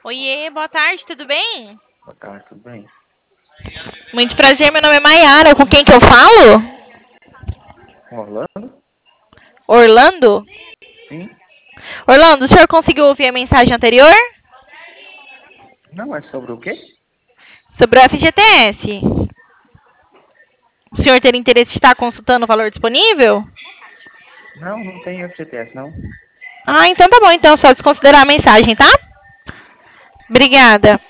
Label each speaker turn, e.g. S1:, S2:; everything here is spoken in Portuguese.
S1: Oiê, boa tarde, tudo bem?
S2: Boa tarde, tudo bem?
S1: Muito prazer, meu nome é Maiara. Com quem que eu falo?
S2: Orlando?
S1: Orlando?
S2: Sim?
S1: Orlando, o senhor conseguiu ouvir a mensagem anterior?
S2: Não, é sobre o quê?
S1: Sobre o FGTS. O senhor ter interesse de estar consultando o valor disponível?
S2: Não, não tem FGTS, não.
S1: Ah, então tá bom, então só desconsiderar a mensagem, tá? Obrigada.